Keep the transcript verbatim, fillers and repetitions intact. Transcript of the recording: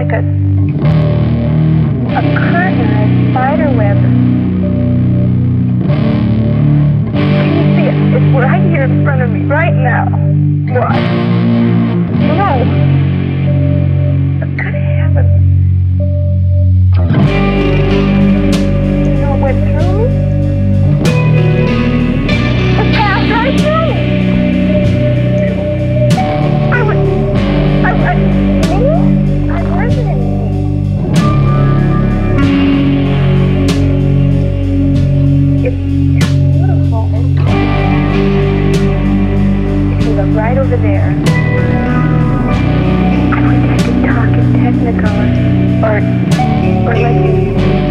like a a curtain, a spider web. Can you see it? It's right here in front of me, right now. What? No. Good heavens. You know it went through me? It passed right through me. I was, I, I, me? I wasn't in me. It's, it's beautiful. If you look right over there, I wish I could talk in Technicolor, or, or like in